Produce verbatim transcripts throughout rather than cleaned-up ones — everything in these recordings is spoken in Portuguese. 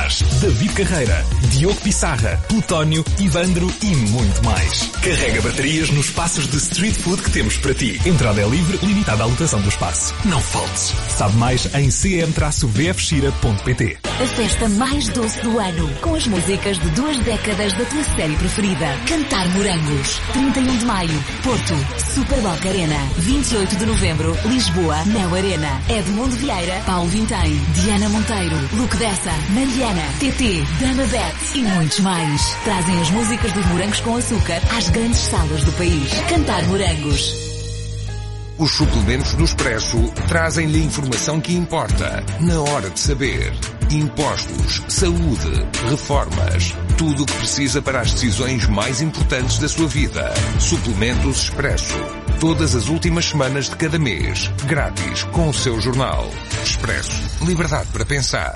Tomás, David Carreira, Diogo Pissarra, Plutónio, Ivandro e muito mais. Carrega baterias nos espaços de street food que temos para ti. Entrada é livre, limitada à lotação do espaço. Não faltes. Sabe mais em c m v f xira ponto p t. A festa mais doce do ano, com as músicas de duas décadas da tua série preferida. Cantar Morangos. trinta e um de maio, Porto, Superboc Arena. vinte e oito de novembro, Lisboa, Neo Arena. Edmundo Vieira, Paulo Vintém, Diana Monteiro, Luke Dessa, Mariana, T T, Dama Beth e muitos mais. Trazem as músicas dos Morangos com Açúcar às grandes salas do país. Cantar Morangos. Os suplementos do Expresso trazem-lhe a informação que importa, na hora de saber. Impostos, saúde, reformas, tudo o que precisa para as decisões mais importantes da sua vida. Suplementos Expresso. Todas as últimas semanas de cada mês. Grátis com o seu jornal. Expresso. Liberdade para pensar.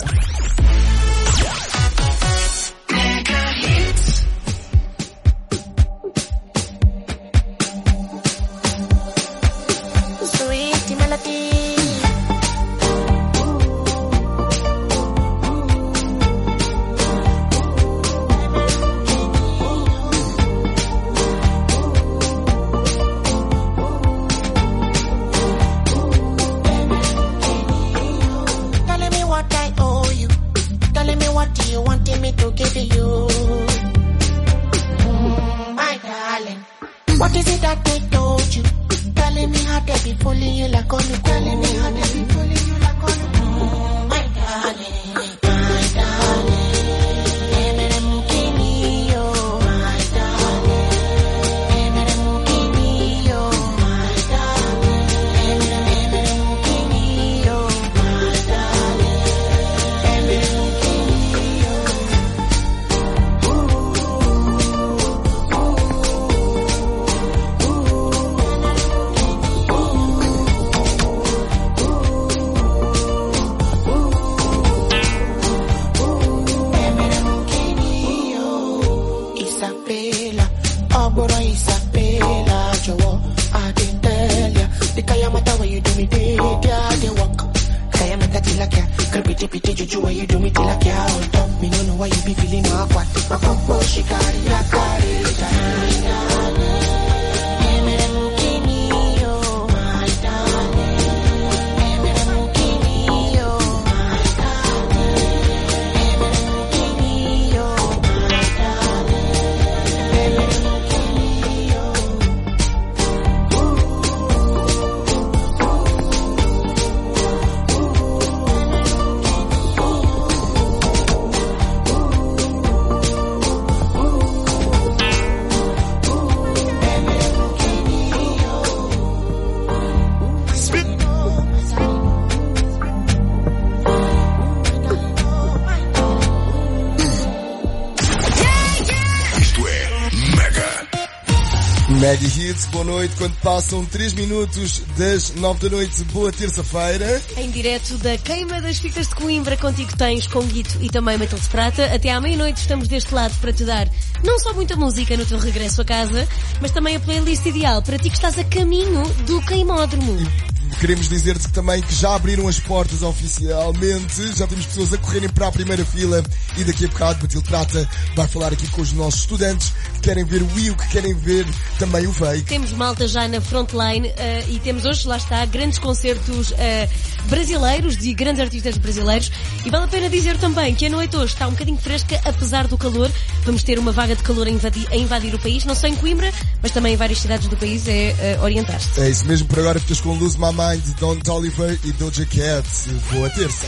Mega Hits, boa noite, quando passam três minutos das nove da noite, boa terça-feira. Em direto da Queima das Fitas de Coimbra, contigo tens com Guito e também Metal de Prata. Até à meia-noite estamos deste lado para te dar não só muita música no teu regresso a casa, mas também a playlist ideal para ti que estás a caminho do queimódromo. Queremos dizer-te também que já abriram as portas oficialmente, já temos pessoas a correrem para a primeira fila e daqui a bocado Matilde Prata vai falar aqui com os nossos estudantes que querem ver o I U, que querem ver também o Fake. Temos malta já na frontline uh, e temos hoje, lá está, grandes concertos uh, brasileiros, de grandes artistas brasileiros, e vale a pena dizer também que a noite hoje está um bocadinho fresca, apesar do calor. Vamos ter uma vaga de calor a invadir, a invadir o país, não só em Coimbra, mas também em várias cidades do país, é uh, orientar-te. É isso mesmo, por agora ficas com Lose My Mind, Don Toliver e Doja Cat. Boa terça.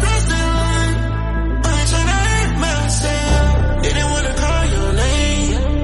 Didn't wanna call your name.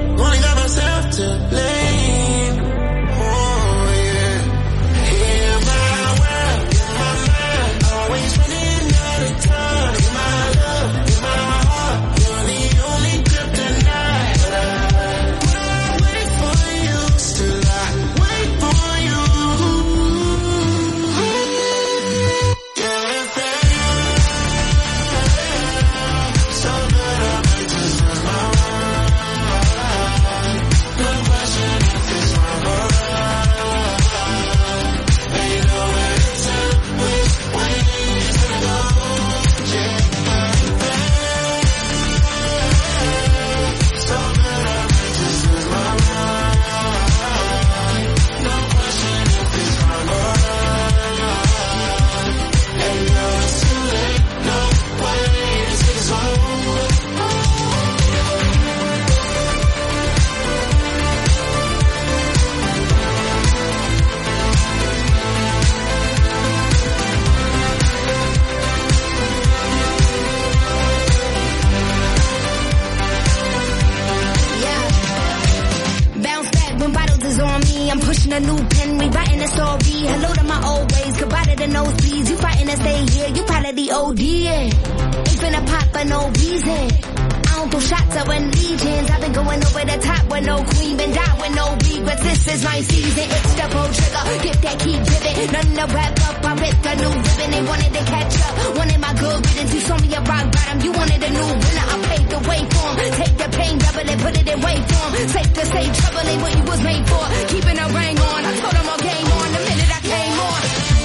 is on me. I'm pushing a new pen, rewriting a story. Hello to my old ways, goodbye to the nosebleeds. You fighting to stay here, you probably O D, yeah. Ain't finna pop for no reason. I don't throw shots, I run legions. I've been going over the top with no queen, been down with no regrets. This is my season, it's the pro trigger. Get that key driven, nothing to wrap up. I ripped a new ribbon, they wanted to catch up. Wanted my good riddance, you saw me a rock bottom. You wanted a new winner, I paved the way for 'em. Take the pain, double it, put it in way for 'em. Safe to say, trouble ain't what you was made for. Keeping a ring on, I told them all game on the minute I came on.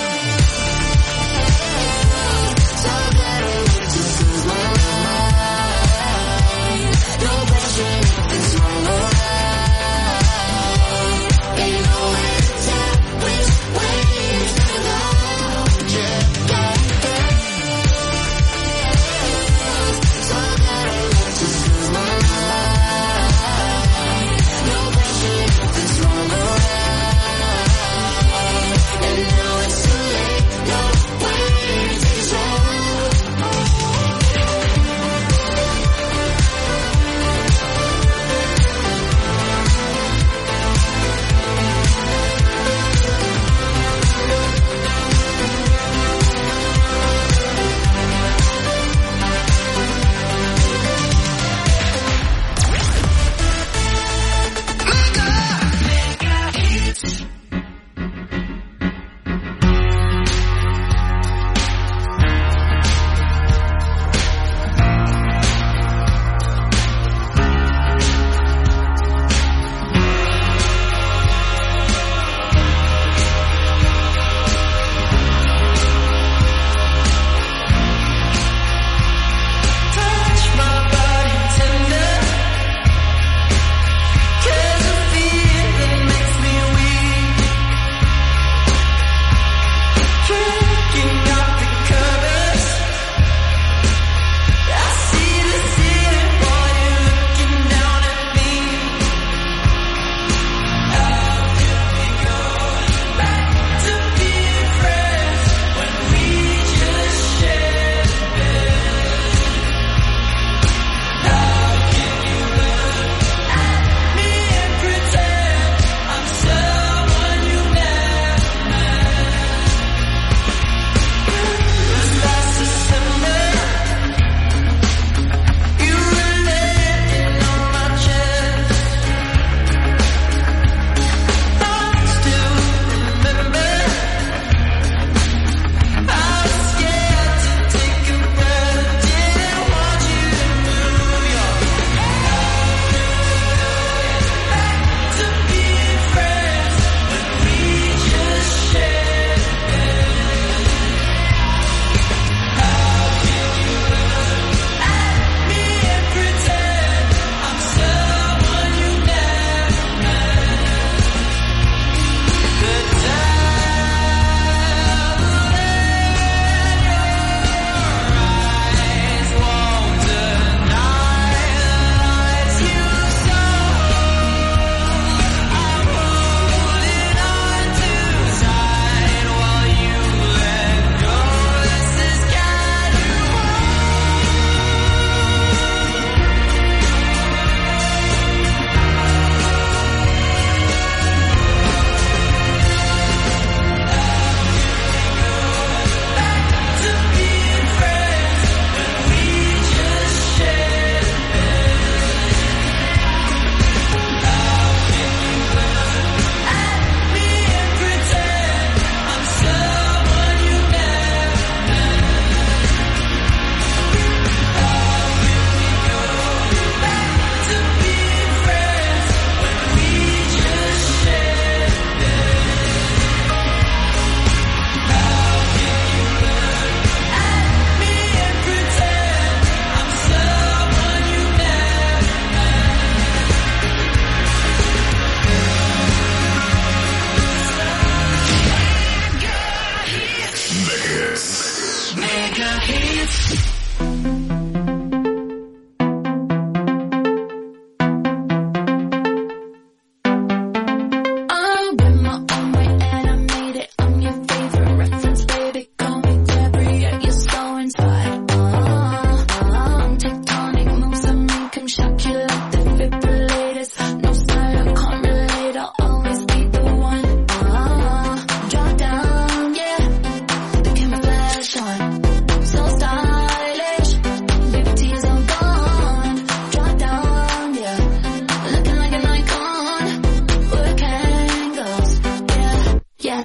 So glad I went to lose my mind. No pressure, nothing's wrong, alright. Ain't no way to tell which way it's gonna go. Yeah, yeah, yeah. So glad I went to lose my mind. No pressure, nothing's wrong, alright.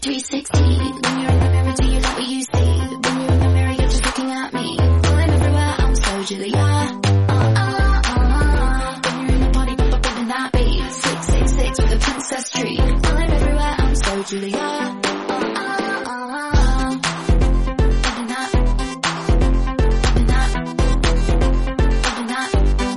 three sixty. When you're in the mirror, do you like what you see? When you're in the mirror, you're just looking at me. I'm everywhere, I'm so Julia. Uh, uh, uh. When you're in the party, pop up in that beat. six six six with a princess treat. I'm everywhere, I'm so Julia. Uh, uh, uh. Living that. Living that. Living that.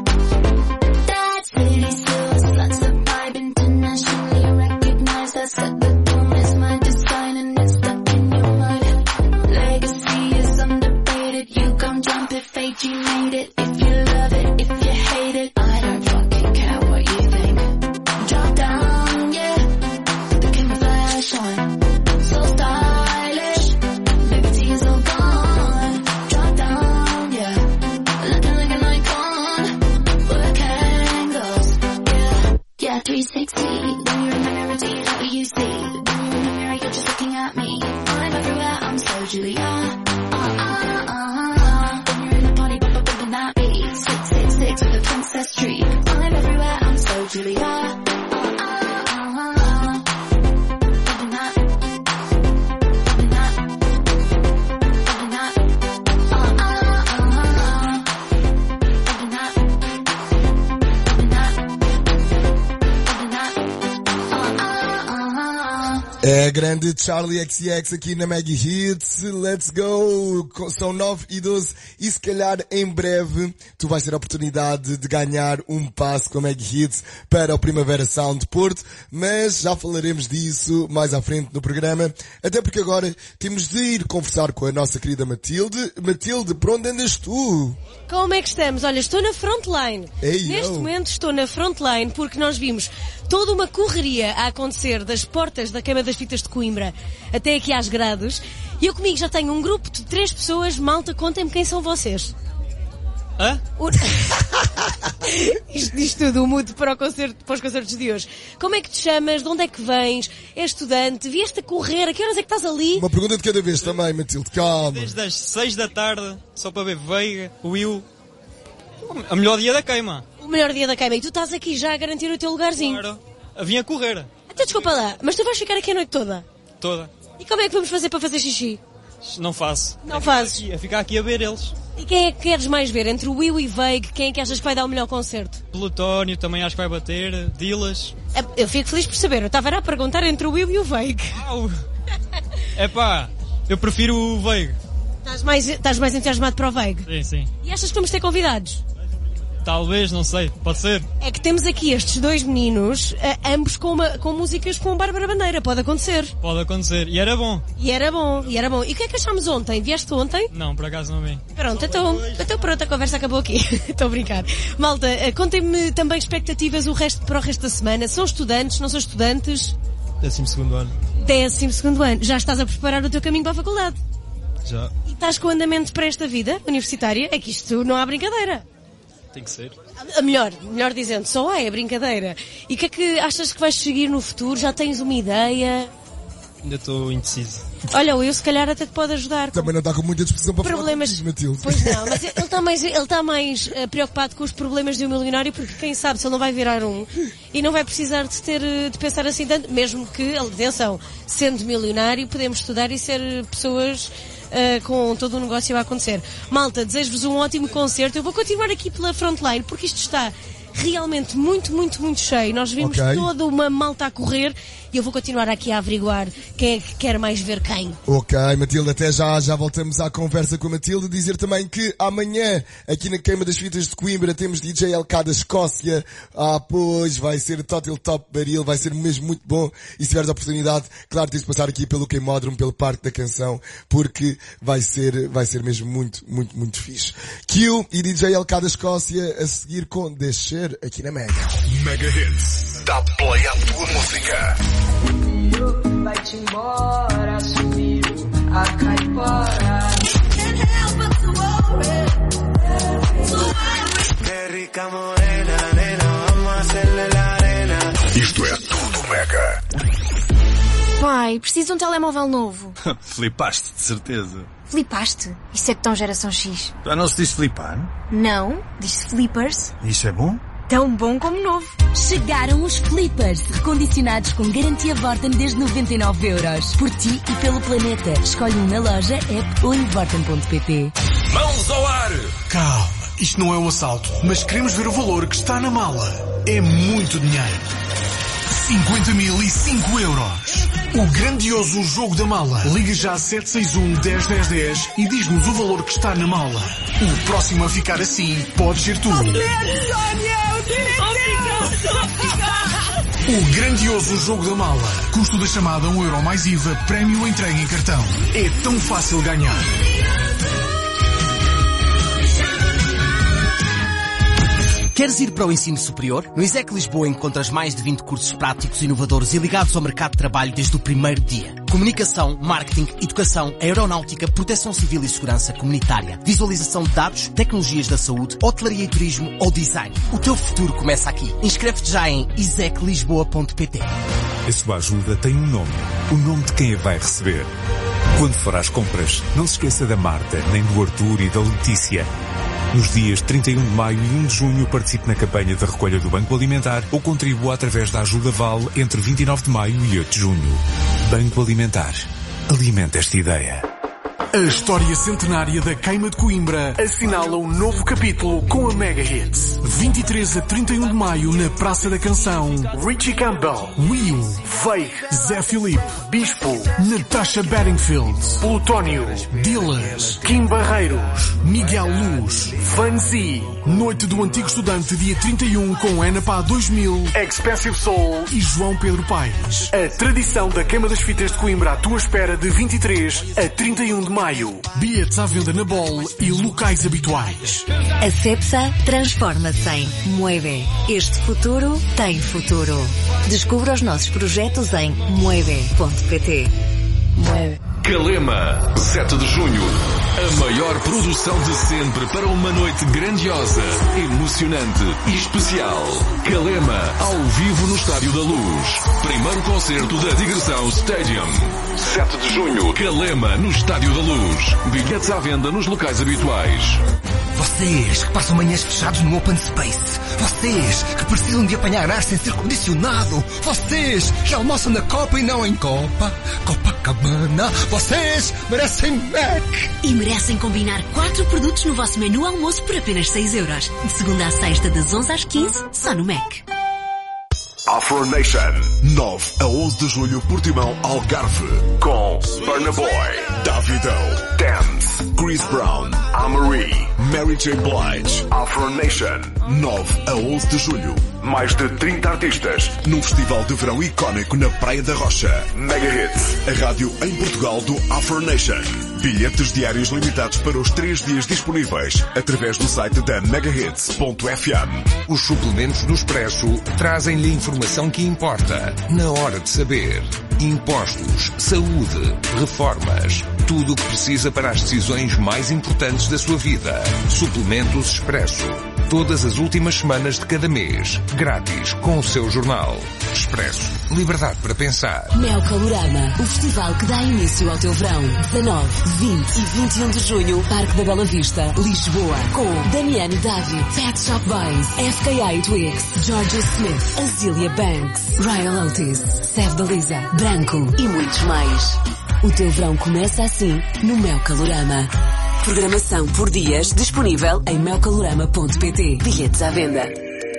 That's pretty still. That's the vibe, internationally recognized. That's set the tone, it's my design and it's stuck in your mind. Legacy is undefeated. You come jump if A G made it. If you love it, if you hate it, I don't fucking care what you think. Drop down, yeah, put the camouflage on. So stylish, baby T is all gone. Drop down, yeah, looking like an icon. Work angles, yeah, yeah, three sixty. When you're in the mirror, do you like what you see? When you're in the mirror, you're just looking at me. I'm everywhere, I'm so Julia. Uh, uh, uh. When you're in the party, pop up in that beat. six six six with a princess treat. I'm everywhere, I'm so Julia. Uh, uh, uh. Living that. Living that. Living that. Uh, uh, uh. Living that. Living that. Living that. Uh, uh, uh. É grande Charlie X C X aqui na Mega Hits. Let's go! São nove e doze e se calhar em breve tu vais ter a oportunidade de ganhar um passe com a Mega Hits para o Primavera Sound Porto, mas já falaremos disso mais à frente no programa, até porque agora temos de ir conversar com a nossa querida Matilde. Matilde, por onde andas tu? Como é que estamos? Olha, estou na frontline. Ei, Neste eu. momento estou na frontline porque nós vimos toda uma correria a acontecer das portas da Queima das Fitas de Coimbra até aqui às grades. E eu comigo já tenho um grupo de três pessoas. Malta, contem-me quem são vocês. Hã? O... Isto diz tudo, o mood para, o concerto, para os concertos de hoje. Como é que te chamas? De onde é que vens? És estudante? Vieste a correr? A que horas é que estás ali? Uma pergunta de cada vez também, Matilde, calma. Desde as seis da tarde, só para ver Veiga, Will. A melhor dia da queima. O melhor dia da queima. E tu estás aqui já a garantir o teu lugarzinho. Claro. Vim a correr. Então desculpa lá, mas tu vais ficar aqui a noite toda? Toda. E como é que vamos fazer para fazer xixi? Não faço. Não é fazes? Ficar aqui, é ficar aqui a ver eles. E quem é que queres mais ver? Entre o Will e Veig, quem é que achas que vai dar o melhor concerto? Plutónio também acho que vai bater. Dilas. Eu fico feliz por saber. Eu estava a perguntar entre o Will e o Veig. É pá, eu prefiro o Veig. Estás mais, estás mais entusiasmado para o Veig? Sim, sim. E achas que vamos ter convidados? Talvez, não sei. Pode ser. É que temos aqui estes dois meninos, uh, ambos com, uma, com músicas com Bárbara Bandeira. Pode acontecer. Pode acontecer. E era bom. E era bom, e era bom. E o que é que achámos ontem? Vieste ontem? Não, por acaso não vim. Pronto, então, então pronto, a conversa acabou aqui. Estou a brincar. Malta, uh, contem-me também expectativas o resto, para o resto da semana. São estudantes, não são estudantes? Décimo segundo ano. Décimo segundo ano. Já estás a preparar o teu caminho para a faculdade? Já. E estás com andamento para esta vida universitária? É que isto não há brincadeira. Tem que ser. A melhor, melhor dizendo, só há, é brincadeira. E o que é que achas que vais seguir no futuro? Já tens uma ideia? Ainda estou indeciso. Olha, eu se calhar até te pode ajudar. Também não está com muita disposição para Problemas... falar contigo, Matilde. Pois não, mas ele está mais, ele está mais uh, preocupado com os problemas de um milionário, porque quem sabe se ele não vai virar um e não vai precisar de ter de pensar assim tanto, mesmo que, atenção, sendo milionário podemos estudar e ser pessoas uh, com todo o negócio a acontecer. Malta, desejo-vos um ótimo concerto. Eu vou continuar aqui pela frontline porque isto está realmente muito, muito, muito cheio. Nós vimos Okay. toda uma malta a correr e eu vou continuar aqui a averiguar quem é que quer mais ver quem. Ok, Matilde, até já, já voltamos à conversa com a Matilde. Dizer também que amanhã, aqui na Queima das Fitas de Coimbra, temos D J L K da Escócia. Ah, pois, vai ser Total Top Baril, vai ser mesmo muito bom. E se tiveres a oportunidade, claro, tens de passar aqui pelo Queimódromo, pelo Parque da Canção, porque vai ser, vai ser mesmo muito, muito, muito fixe. Q e D J L K da Escócia a seguir com Descer aqui na Mega. Mega Hits. Dá play à tua música. Vai-te embora, sumiu a caipora. Que rica morena, nena, vamos hacerle la arena. Isto é tudo Mega. Pai, preciso de um telemóvel novo. Flipaste, de certeza. Flipaste? Isso é tão geração X. Já não se diz flipar? Não, diz-se flippers. Isso é bom? tão bom como novo. Chegaram os Clippers, recondicionados com garantia Vorten desde noventa e nove euros. Por ti e pelo planeta. Escolhe um na loja, app ou em vorten ponto pt. Mãos ao ar! Calma, isto não é um assalto, mas queremos ver o valor que está na mala. É muito dinheiro. cinquenta mil e cinco euros. O grandioso jogo da mala. Liga já a sete seis um, dez, dez, dez e diz-nos o valor que está na mala. O próximo a ficar assim pode ser tu. O grandioso jogo da mala. Custo da chamada um euro mais I V A, prémio entregue em cartão. É tão fácil ganhar. Queres ir para o ensino superior? No ISEC Lisboa encontras mais de vinte cursos práticos, inovadores e ligados ao mercado de trabalho desde o primeiro dia. Comunicação, marketing, educação, aeronáutica, proteção civil e segurança comunitária, visualização de dados, tecnologias da saúde, hotelaria e turismo ou design. O teu futuro começa aqui. Inscreve-te já em isec lisboa ponto pt. A sua ajuda tem um nome. O nome de quem a vai receber. Quando for às compras, não se esqueça da Marta, nem do Arthur e da Letícia. Nos dias trinta e um de maio e um de junho participe na campanha de recolha do Banco Alimentar ou contribua através da Ajuda Vale entre vinte e nove de maio e oito de junho. Banco Alimentar. Alimenta esta ideia. A história centenária da Queima de Coimbra assinala um novo capítulo com a Mega Hits. vinte e três a trinta e um de maio na Praça da Canção. Richie Campbell, Will, Veig, Zé Filipe, Bispo, Natasha Bedingfield, Plutónio, Dillas, Kim Barreiros, Miguel Luz, Vanzi. Noite do Antigo Estudante, dia trinta e um, com Ana Pá dois mil, Expensive Soul e João Pedro Paes. A tradição da Queima das Fitas de Coimbra à tua espera de vinte e três a trinta e um de maio. Bilhetes à venda na Bol e locais habituais. A Cepsa transforma-se em Mueve. Este futuro tem futuro. Descubra os nossos projetos em mueve ponto pt. Mueve. Calema, sete de junho. A maior produção de sempre para uma noite grandiosa, emocionante e especial. Calema, ao vivo no Estádio da Luz. Primeiro concerto da Digressão Stadium. sete de junho, Calema, no Estádio da Luz. Bilhetes à venda nos locais habituais. Vocês que passam manhãs fechados no Open Space. Vocês que precisam de apanhar ar sem ser condicionado. Vocês que almoçam na Copa e não em Copa. Copacabana. Vocês merecem Mac. E merecem combinar quatro produtos no vosso menu almoço por apenas seis euros. De segunda à sexta, das onze às quinze, só no Mac. Afro Nation, nove a onze de julho, Portimão, Algarve, com Burna Boy, Davido, Dance, Chris Brown, Amarie, Mary J. Blige. Afro Nation, nove a onze de julho. Mais de trinta artistas num festival de verão icónico na Praia da Rocha. Mega Hits, a rádio em Portugal do Afro Nation. Bilhetes diários limitados para os três dias disponíveis através do site da megahits ponto f m. Os suplementos do Expresso trazem-lhe a informação que importa na hora de saber. Impostos, saúde, reformas, tudo o que precisa para as decisões mais importantes da sua vida. Suplementos Expresso. Todas as últimas semanas de cada mês. Grátis com o seu jornal. Expresso. Liberdade para pensar. Mel Calorama. O festival que dá início ao teu verão. dezanove, vinte e vinte e um de junho. Parque da Bela Vista, Lisboa. Com Damiano David, Pet Shop Boys, F K A Twigs, Georgia Smith, Azealia Banks, Ryan Otis, Seth Dalisa, Branco e muitos mais. O teu verão começa assim no Mel Calorama. Programação por dias disponível em mel calorama ponto pt. Bilhetes à venda.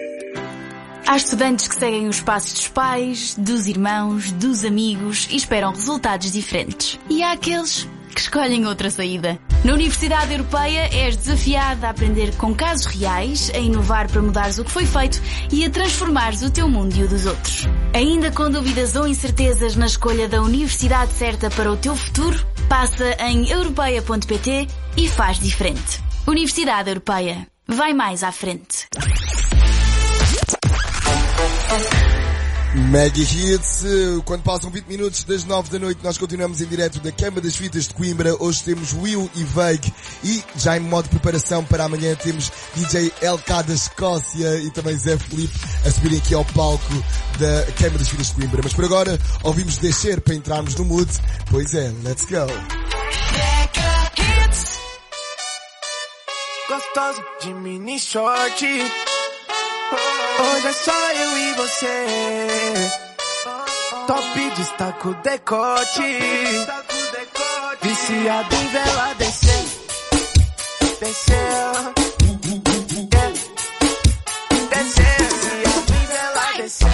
Há estudantes que seguem os passos dos pais, dos irmãos, dos amigos e esperam resultados diferentes. E há aqueles que escolhem outra saída. Na Universidade Europeia és desafiada a aprender com casos reais, a inovar para mudares o que foi feito e a transformares o teu mundo e o dos outros. Ainda com dúvidas ou incertezas na escolha da universidade certa para o teu futuro? Passa em europeia ponto pt e faz diferente. Universidade Europeia. Vai mais à frente. Mega Hits, quando passam vinte minutos das nove da noite, nós continuamos em direto da Queima das Fitas de Coimbra. Hoje temos Will e Veig e já em modo de preparação para amanhã temos D J L K da Escócia e também Zé Filipe a subirem aqui ao palco da Queima das Fitas de Coimbra. Mas por agora ouvimos descer para entrarmos no mood. Pois é, let's go. Mega Hits. Gostoso de mini short. Oh. Hoje é só eu e você. Top destaca o decote. Viciado em vela descer. Descer. Descer. Viciado em vela descer.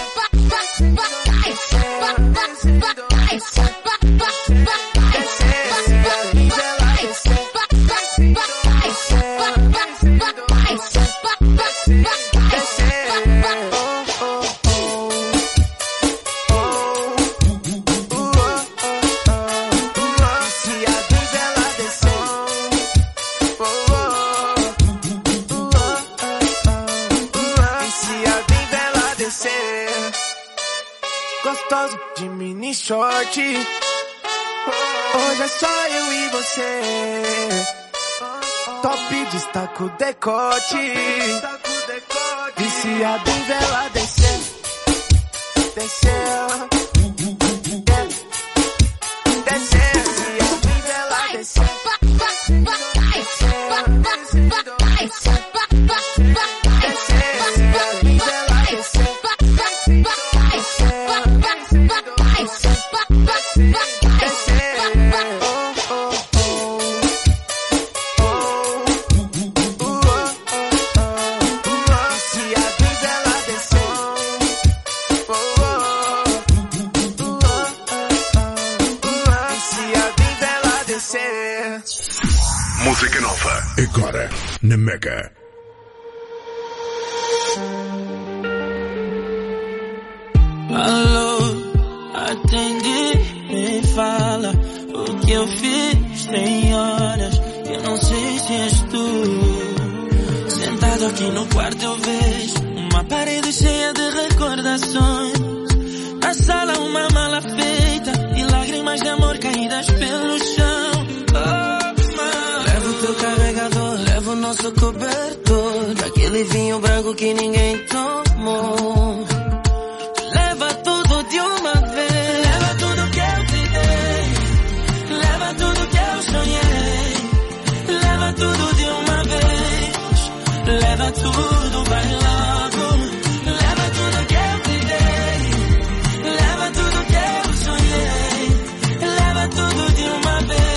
Gostoso de mini short. Hoje é só eu e você. Top destaca o decote. Viciado em vela descer. Descer. Descer. Viciado em vela descer. Música nova, agora na Mega. Alô, atende, me fala o que eu fiz. Tem horas que eu não sei se és tu. Sentado aqui no quarto eu vejo uma parede cheia de recordações. Na sala uma mala feita e lágrimas de amor caídas pelo chão. Teu carregador, leva o nosso cobertor, daquele vinho branco que ninguém tomou. Leva tudo de uma vez, leva tudo que eu te dei, leva tudo que eu sonhei, leva tudo de uma vez, leva tudo, vai logo, leva tudo que eu te dei, leva tudo que eu sonhei, leva tudo de uma vez.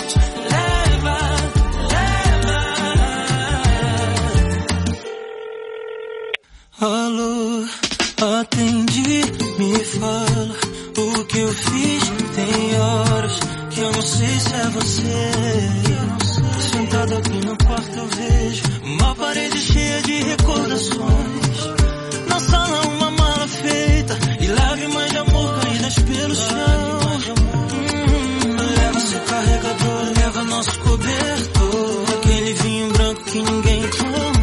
Alô, atendi, me fala o que eu fiz. Tem horas que eu não sei se é você. Sentado aqui no quarto eu vejo uma parede cheia de recordações. Na sala uma mala feita e lágrimas de amor caídas pelo chão. Hum, leva seu carregador, leva nosso cobertor, aquele vinho branco que ninguém tomou.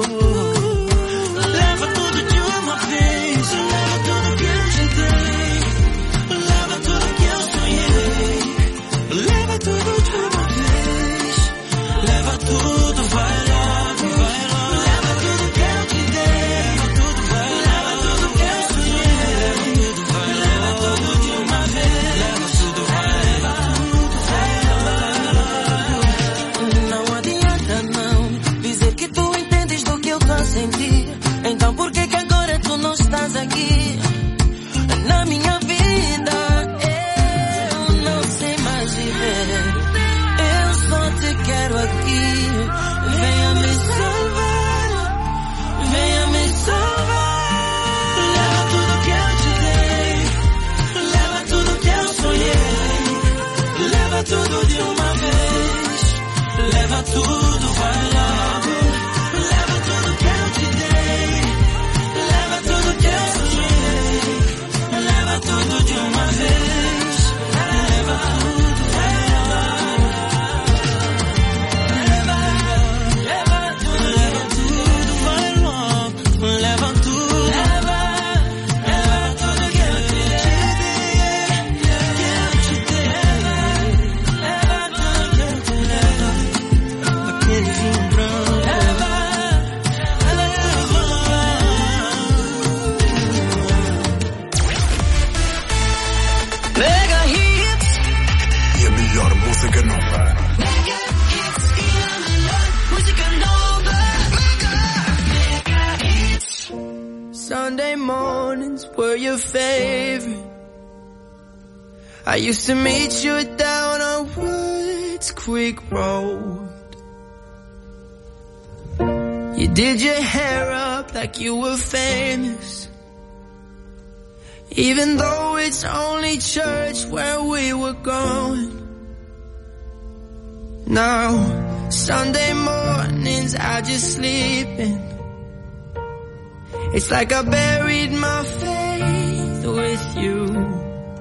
Então por que que agora tu não estás aqui na minha vida? Eu não sei mais viver, eu só te quero aqui. Venha me salvar, venha me salvar. Leva tudo que eu te dei, leva tudo que eu sonhei, leva tudo de uma vez, leva tudo, vai logo. Leva tudo que eu te dei, leva tudo que eu sonhei, leva tudo de uma vez, leva tudo, leva, leva, leva tudo, leva tudo, vai logo, leva tudo, leva, leva tudo que eu te dei, que eu te dei, leva tudo que eu te dei, aquele vinho branco. Música nova. Mega Hits e a melhor música nova. Mega Hits. mornings were your favorite. I used to meet you down on Woods Creek Road. You did your hair up like you were famous, even though it's only church where we were going. Now, Sunday mornings I just sleep in. It's like I buried my faith with you.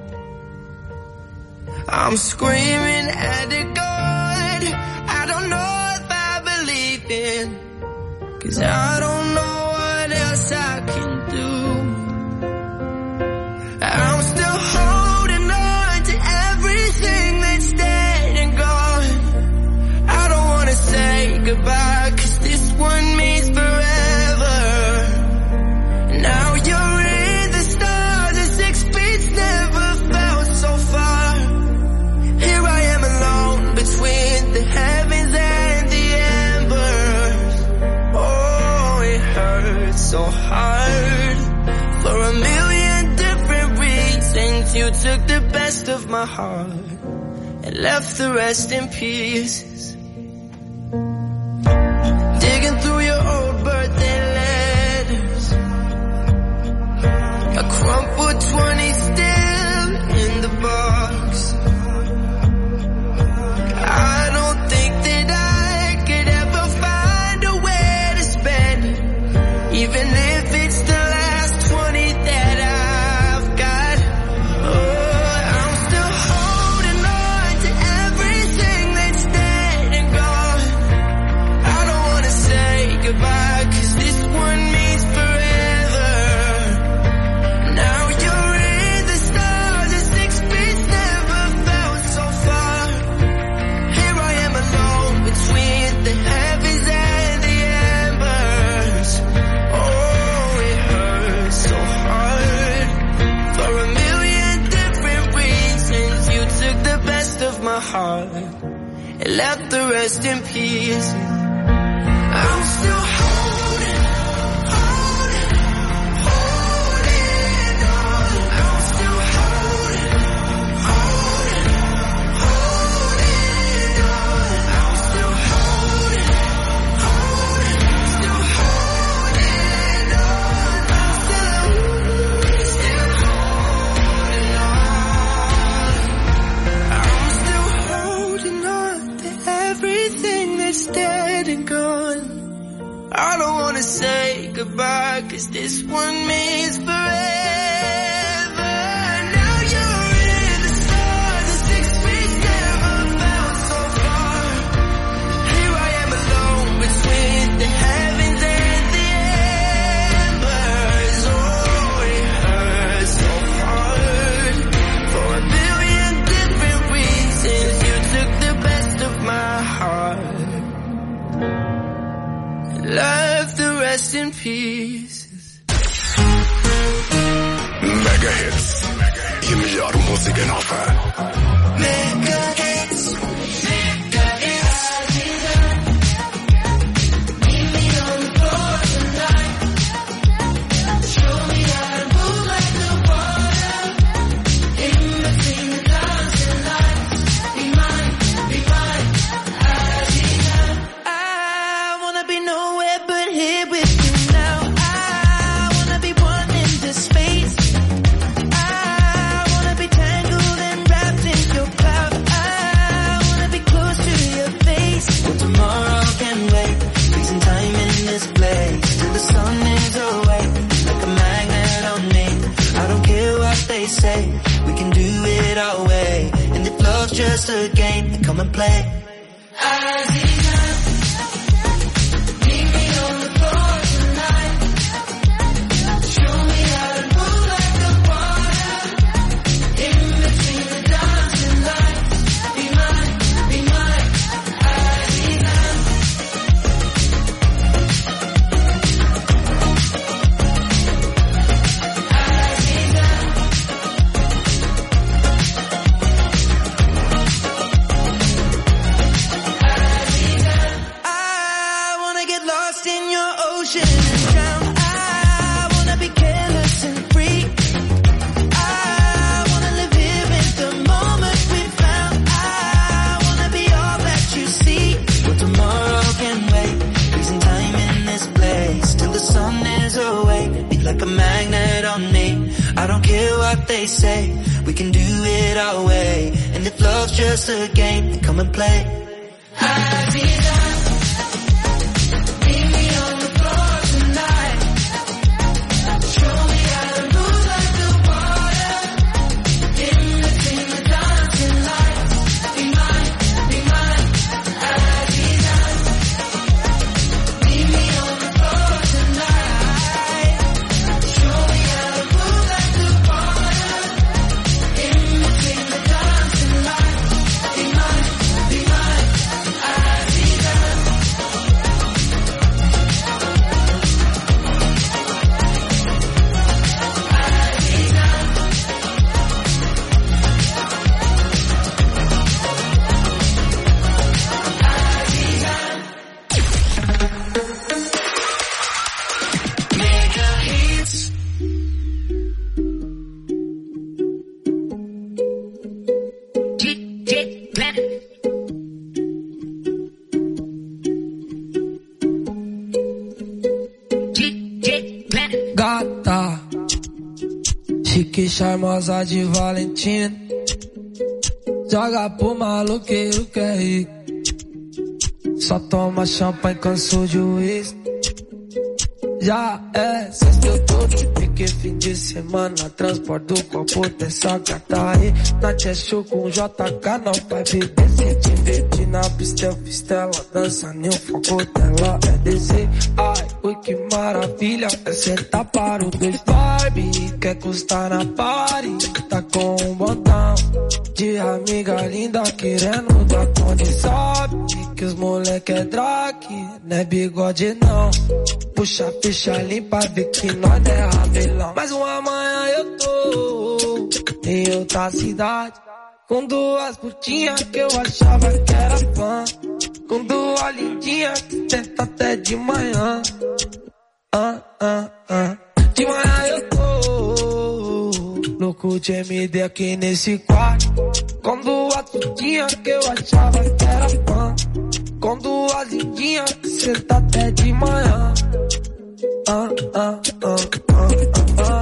I'm screaming at the God I don't know if I believe in, 'cause I don't know what else I can do. I'm still holding on to everything that's dead and gone. I don't wanna say goodbye, 'cause this one means forever. Now you're in the stars and six feet never felt so far. Here I am alone between the heavens and the embers. Oh, it hurts so hard. For a million different reasons, you took the best of my heart and left the rest in pieces. Digging through your old birthday letters, a crumpled twenty still in the box. I don't think that I could ever find a way to spend it, even if it's the last twenty that I've got. Oh, I'm still holding on to everything that's dead and gone. I don't wanna say goodbye, 'cause this one means forever. Now you're in the stars and six feet never felt so far. Here I am alone between the heavens and the embers. Oh, it hurts so hard. For a million different reasons, you took the best of my heart and left the rest in peace. I'm still holding, holding, holding on. I'm still holding, holding, holding on. I'm still holding, holding, still holding on. I'm still, still holding on. I'm still holding on to everything that's dead and gone. I don't wanna say goodbye, 'cause this one means forever. Now you're in the stars and six feet never felt so far. Here I am alone between the heavens and the embers. Oh, it hurts so hard. For a billion different reasons, you took the best of my heart, left the rest in pieces. Mega Hits e a melhor música nova. Mega hits, mega hits. Meet me on the floor tonight. Show me how to move like the water. In between the dancing lights. Be mine, be mine. I wanna be nowhere but here with you now. I wanna be one in this space. I wanna be tangled and wrapped in your cloud. I wanna be close to your face. Well, tomorrow can wait. Freezing time in this place till the sun is away. Like a magnet on me. I don't care what they say. We can do it our way. And if love's just a game, then come and play. Aziza, meet me on the floor tonight. Show me how to move like the water. In between the dancing lights. Be mine, be mine. Aziza. Aziza. say we can do it our way. And if love's just a game, then come and play. Aziza, meet me on the floor tonight. Show me how to move like the water. In between the dancing lights. Be mine, be mine. Aziza, meet me on the floor tonight. Show me how to move like the water. In between the dancing lights. Be mine, be mine. Aziza. Mega hits. D J Planet. D J Planet. Gata, chique, charmosa de Valentina. Joga pro maloqueiro que é rico. Só toma champanhe, cansou de uísque. Já é sexta, eu tô de pique, fim de semana. Transporte do copo dessa gata aí. Na Cheshire com J K, não vai beber. Se divertir na pista, eu pistela. Dança nem o foco dela é descer. Ai, ui, que maravilha. É sentar para o dois Barbie. Quer custar na party. Tá com um botão de amiga linda querendo dar conta. Sabe que os moleque é drag, não é bigode não. Puxa, ficha limpa, vê que nós é rabelão. Mas uma manhã eu tô em outra cidade, com duas putinhas que eu achava que era fã. Com duas lindinhas que tenta até de manhã. Ah, ah, ah. De manhã eu tô louco de M D aqui nesse quarto, com duas putinhas que eu achava que era fã. Com duas lindinhas que senta até de manhã. Ah, ah, ah, ah, ah, ah.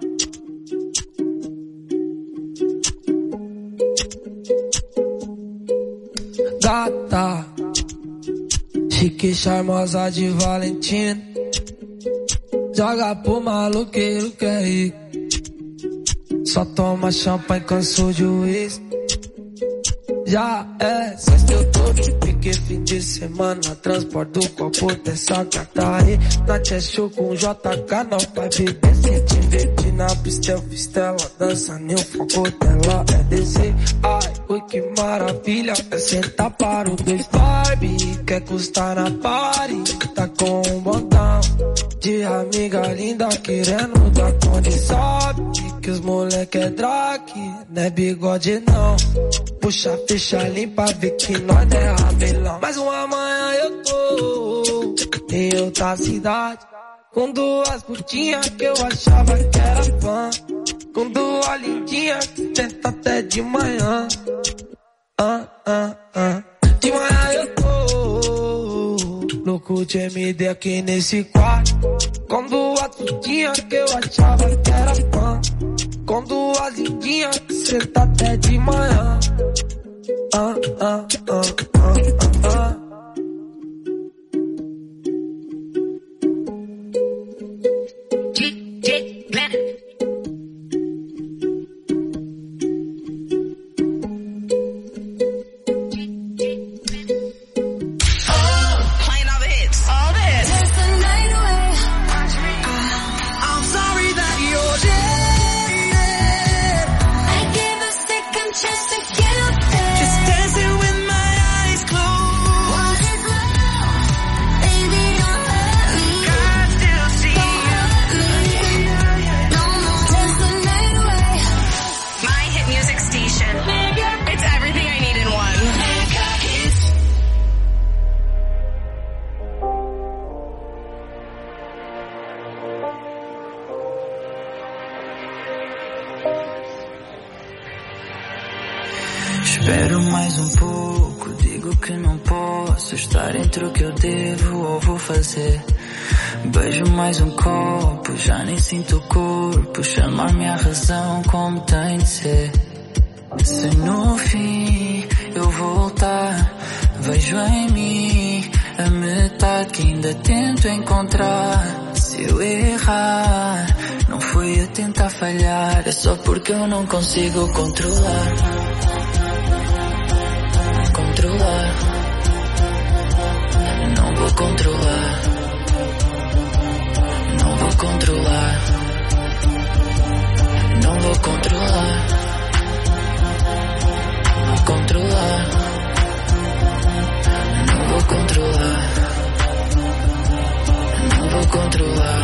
Gata, chique, charmosa de Valentina. Joga pro maloqueiro que é rico. Só toma champanhe, cansou de uísque. Já é sexta, eu tô de pique, fim de semana. Transporte do copo dessa gata aí. Na Cheshire com J K, não vai beber. Se divertir na pista, eu pistela. Dança nem o foco dela é descer. Ai, ui, que maravilha. É sentar para o dois Barbie. Quer custar na party. Tá com um botão de amiga linda querendo dar conta. Sabe que os moleque é drag, não é bigode não. Puxa, ficha limpa, vê que nós não é rabelão. Mas uma manhã eu tô em outra cidade, com duas putinhas que eu achava que era fã. Com duas lindinhas que tenta até de manhã. Ah, ah, ah. De manhã eu tô louco de M D aqui nesse quarto, com duas putinhas que eu achava que era fã. Com duas lindinhas que senta até de manhã. Ah, ah, ah, ah, ah, ah. D J Planet. Espero mais um pouco, digo que não posso estar entre o que eu devo ou vou fazer. Beijo mais um copo, já nem sinto o corpo chamar-me a razão como tem de ser. Se no fim eu voltar, vejo em mim a metade que ainda tento encontrar. Se eu errar, não foi a tentar falhar, é só porque eu não consigo controlar. Controlar. Não vou controlar. Não vou controlar. Não vou controlar. Controlar. Não vou controlar. Não vou controlar.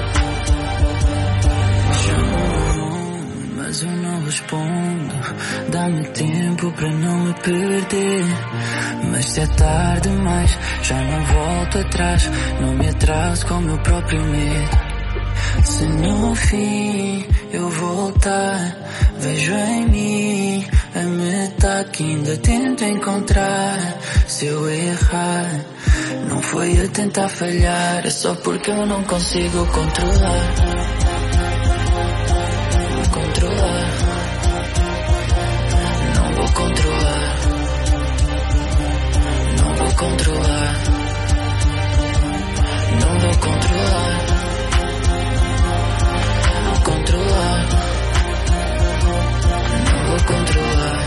Chamo, mas eu não respondo. Dá-me tempo para não me perder. Mas se é tarde demais, já não volto atrás. Não me atraso com o meu próprio medo. Se no fim eu voltar, vejo em mim a metade que ainda tento encontrar. Se eu errar, não foi a tentar falhar, é só porque eu não consigo controlar. Controlar. Não vou controlar. Não vou controlar. Não vou controlar. Controlar. Não vou controlar.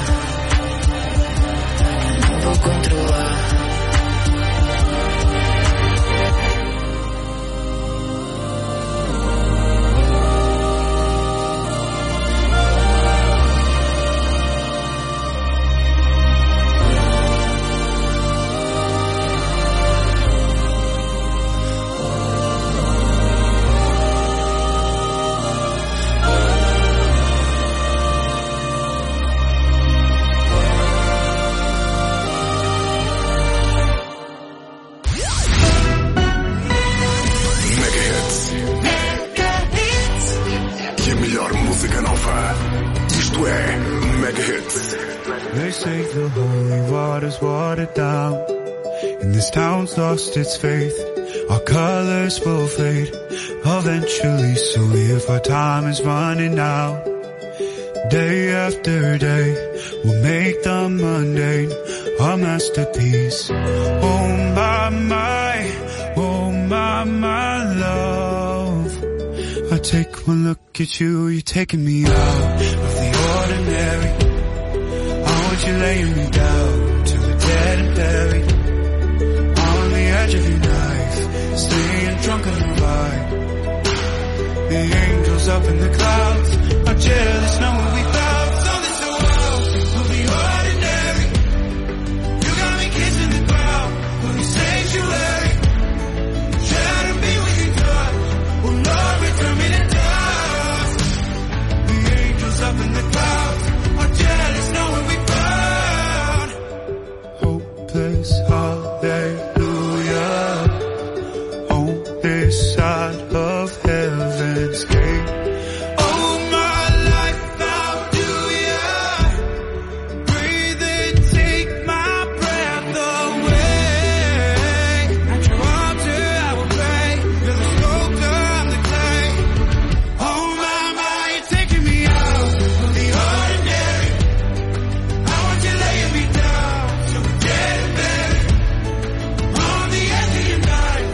Não vou controlar. Lost its faith, our colors will fade eventually. So if our time is running out, day after day, we'll make the mundane our masterpiece. Oh my, my, oh my, my love. I take one look at you, you're taking me out of the ordinary. I want you laying me down to the dead and buried. Of your knife, staying drunk on your vibe. The angels up in the clouds are jealous knowing we found something so wild of the ordinary. You got me kissing the ground of the sanctuary. Try to be with you, God. Oh Lord, return me to dust. The angels up in the clouds are jealous knowing we found hopeless holiday. This side of heaven's gate. Oh, my life, how do ya breathe and take my breath away? At your altar I will pray. You're the sculptor, I'm the clay. Oh, my, my, you're taking me out of the ordinary. I want you laying me down so we're dead and buried on the edge of your night.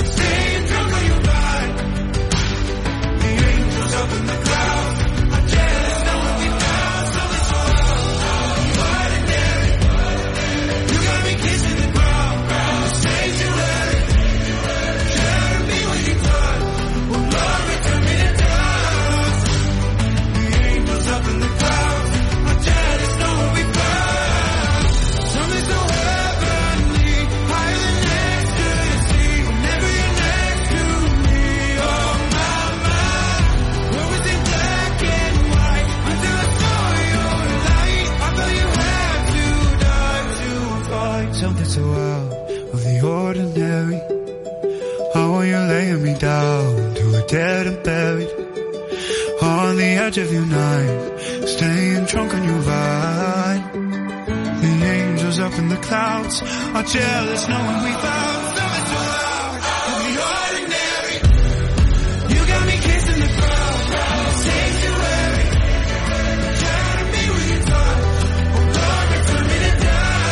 Up in the clouds, I'm jealous knowing we found something so ordinary. You got me kissing the ground, ground sanctuary. Share me when you touch, oh Lord, return me to dust. The angels up in the clouds, I'm jealous knowing we found something so heavenly, higher than next to the sea. Whenever you're next to me, oh my, my. What was it black and white until I saw your light? I thought you had to die to fight something so out of the ordinary. I want you laying me down to a dead and buried on the edge of your night, staying drunk on your vine. up in the clouds, are jealous knowing we found something so loud. Of the ordinary, you got me kissing the crowd, sanctuary. Try to be where you thought, oh Lord, you turn me to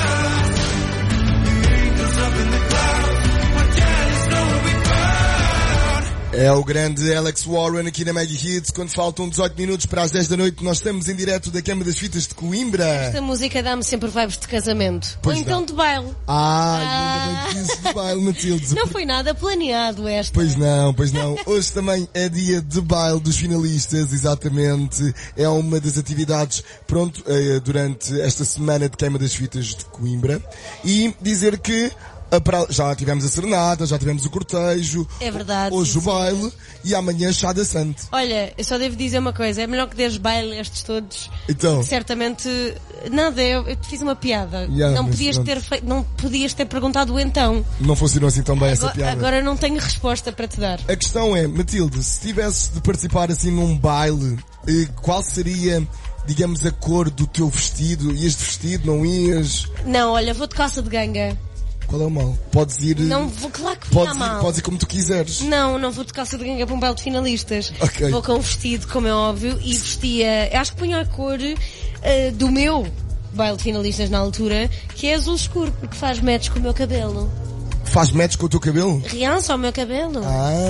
dust. The angels up in the clouds, are jealous knowing we found. É o grande Alex Warren aqui na Mega Hits. Quando faltam dezoito minutos para as dez da noite, nós estamos em direto da Câmara das Fitas de Coimbra. Esta música dá-me sempre vibes de casamento. Pois Ou então dá. de baile. Ai, Ah. ainda bem que disse de baile, Matilde. Não foi nada planeado esta. Pois não, pois não. Hoje também é dia de baile dos finalistas, exatamente. É uma das atividades, pronto, eh, durante esta semana de Queima das Fitas de Coimbra. E dizer que ah, para- já tivemos a serenata, já tivemos o cortejo. É verdade. Hoje sim, o sim. baile e amanhã chá da Sante. Olha, eu só devo dizer uma coisa. É melhor que deres baile a estes todos. Então. Certamente, nada, eu, eu te fiz uma piada. Yeah, não mas podias pronto. ter feito, não podias ter perguntado o então. Não funcionou assim tão bem essa Agora, piada. agora não tenho resposta para te dar. A questão é, Matilde, se tivesse de participar assim num baile, eh, qual seria, digamos, a cor do teu vestido? Ias de vestido, não ias? Não, olha, vou de calça de ganga. Qual é o mal? Podes ir... Não vou, claro que podes não ir, mal. podes ir como tu quiseres. Não, não vou de calça de ganga para um baile de finalistas. Ok. Vou com um vestido, como é óbvio, e vestia, acho que punha a cor eh, do meu baile de finalistas na altura, que é azul escuro, porque faz match com o meu cabelo. Faz match com o teu cabelo? Realça ao meu cabelo.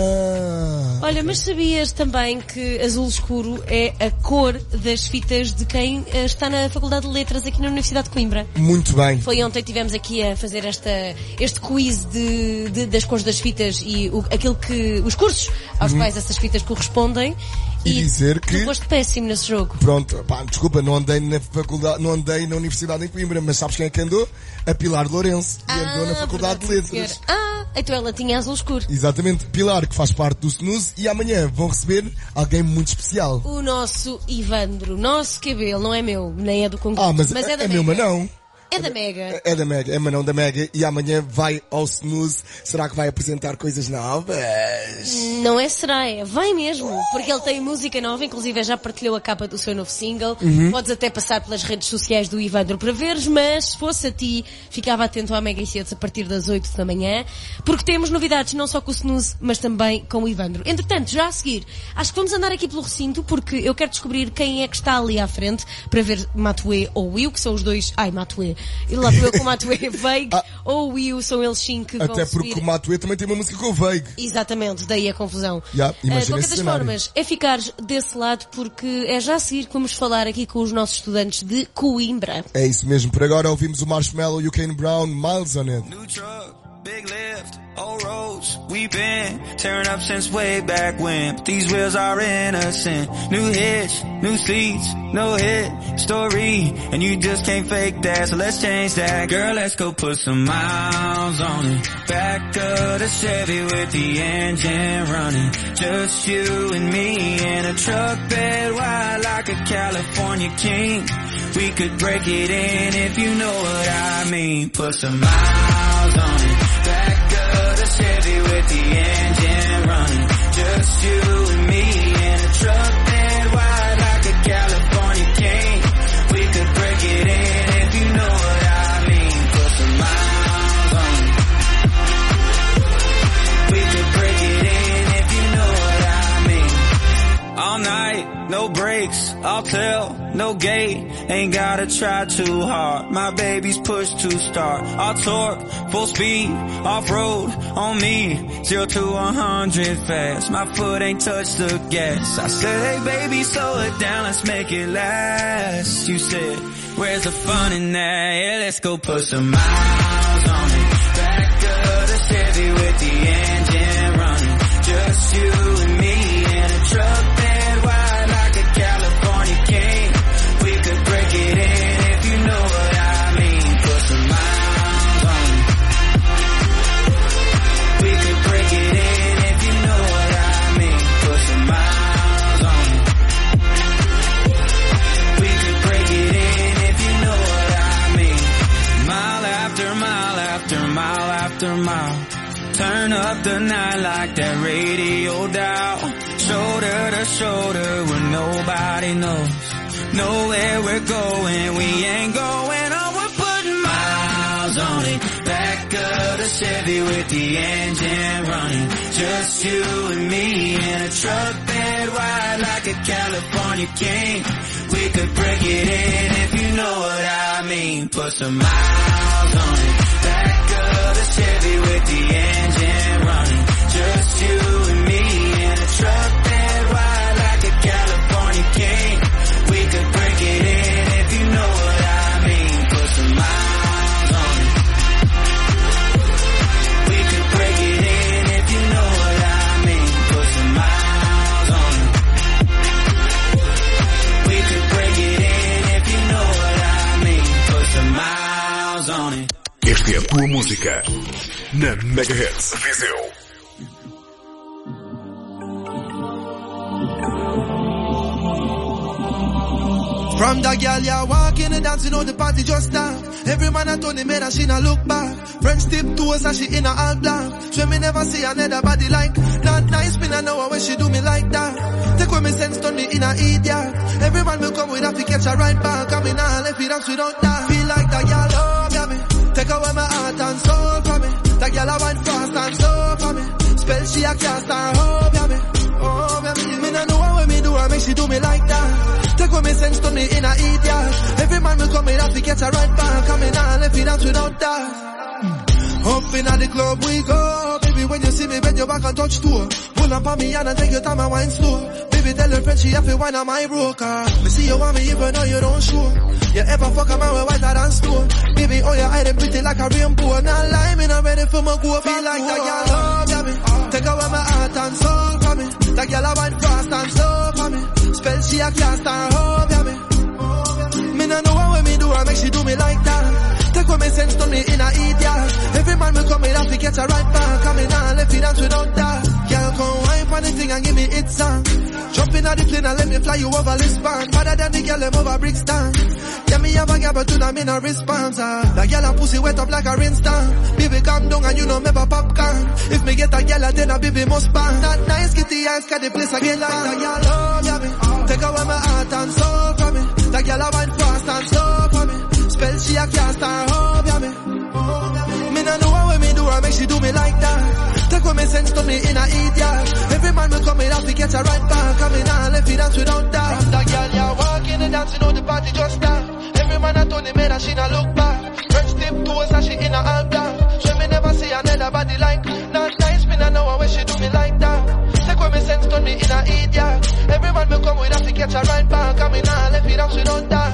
Ah. Olha, mas sabias também que azul escuro é a cor das fitas de quem eh, está na Faculdade de Letras aqui na Universidade de Coimbra? Muito bem. Foi ontem que estivemos aqui a fazer esta, este quiz de, de- das cores das fitas e o, aquilo que, os cursos aos Uhum. quais essas fitas correspondem. E dizer que- Tu foste péssimo nesse jogo. Pronto, pá, desculpa, não andei na faculdade, não andei na Universidade em Coimbra, mas sabes quem é que andou? A Pilar Lourenço. E andou na Faculdade de verdade, sim, Letras. senhor. Ah, então ela tinha azul escuro. Exatamente, Pilar, que faz parte do Snooze, e amanhã vão receber alguém muito especial. O nosso Ivandro, nosso cabelo, não é meu, nem é do Congo. Ah, mas, é é, da é meu, mas Mega. não. É da Mega. É da Mega, é Manão da Mega, e amanhã vai ao Snooze. Será que vai apresentar coisas novas? Não é será, é. Vai mesmo. Porque ele tem música nova, inclusive já partilhou a capa do seu novo single. Uhum. Podes até passar pelas redes sociais do Ivandro para veres, mas se fosse a ti, ficava atento à Mega Hits a partir das oito da manhã, porque temos novidades não só com o Snooze, mas também com o Ivandro. Entretanto, já a seguir, acho que vamos andar aqui pelo recinto, porque eu quero descobrir quem é que está ali à frente para ver Matuê ou Will, que são os dois... Ai, Matuê. E lá vou eu com Matuê, Vague ou Will, são eles sim que vão Até porque subir. o Matuê também tem uma música com o Vague. Exatamente, daí a confusão. Yeah, Uh, de imagina qualquer esse das cenário. formas, é ficar desse lado porque é já a seguir que vamos falar aqui com os nossos estudantes de Coimbra. É isso mesmo, por agora ouvimos o Marshmallow e o Kane Brown, Miles on It. Big lift, old roads, we've been tearing up since way back when. But these wheels are innocent. New hitch, new seats, no hit story. And you just can't fake that, so let's change that. Girl, let's go put some miles on it. Back of the Chevy with the engine running. Just you and me in a truck bed wide like a California king. We could break it in if you know what I mean. Put some miles on it. Back of the Chevy with the engine running. Just you and me in a truck bed wide like a California king. We could break it in if you know what I mean. Put some miles on it. We could break it in if you know what I mean. All night, no breaks, I'll tell, no gate. Ain't gotta try too hard. My baby's pushed to start. I'll torque, full speed, off-road, on me. Zero to a hundred fast. My foot ain't touched the gas. I said, hey baby, slow it down, let's make it last. You said, where's the fun in that? Yeah, let's go put some miles on it. Back of the Chevy with the engine running. Just you and me in a truck bed wide like a California king. We could break it in if you know what I mean. Put some miles on it. We could break it in if you know what I mean. Put some miles on it. We could break it in if you know what I mean. Mile after mile after mile after mile. Turn up the night like that radio dial. Shoulder to shoulder where nobody knows. Know where we're going, we ain't going on, we're putting miles Chevy with the engine running. Just you and me in a truck bed wide like a California king. We could break it in if you know what I mean. Put some miles on it. Back of the Chevy with the engine running. Just you and me in a truck bed wide like a California king. We could break it in if you know what I mean. Put some miles on it. We could break it in if you know what I mean. Put some miles on it. We could break it in if you know what I mean. Put some miles on it. Esta é a tua música na Megahertz Viseu. From the girl you walking and dancing on the party just start. Every man I told him man and she not look back. French tip toes and she in a all black. So me never see another body like that. Nice me I know when she do me like that. Take away me sense turn me in a idiot. Every man will come with have to catch a right back. I mean I left it up without that. Feel like that girl love ya me. Take away my heart and soul from me. That girl I want fast and slow for me. Spell she a cast and hope ya me. Oh ya me. Me no know what me do I make she do me like that. Take away me sense turn me in a idiot. Every man will come in have to catch a right back. I mean I left it out without that. Up in the club we go. Baby when you see me bend your back and touch toe. Pull up on me and take your time and wine slow. Baby tell your friend she have to wine on my broker. Me see you want me even though you don't show. You ever fuck a man with whiter than snow. Baby oh you hide them pretty like a rainbow. Now lie me not ready for my go. Feel like that girl love ya me. Take away my heart and soul from me. That girl I want fast and slow for me. Spell she a cast and hope ya me. Me no know what me do I make she do me like that. Take away me sense turn me in a idiot. Every man will come in have to get a right back. I mean I left it dance without that. Girl come wine for the thing and give me it song. Jump in at the plane and let me fly you over Lisbon. Better than the girl them over Brixton. Yeah me have a girl but to them in a response. Ah. The girl a pussy wet up like a rainstorm. Baby calm down and you know me popcorn. If me get a girl then a baby must ban. That nice kitty eyes got the place again like that. Girl love ya me. Take away my heart and soul from me. That girl I want fast and slow for me. Spell she a cast and hope ya me. Me no know what me do I make she do me like that. Take away me sense to me in a idiot. Every man will come in have to catch a right back. I mean I left it dance without that. From that girl you walking and dancing on the party just start. Every man I told him man and she not look back. French tip toes and she in a all black. She me never see another body like. Not nice me no know when she do me like that. Take away me sense to me in a idiot. Every man will come with have to catch a right back. I mean I left it dance without that.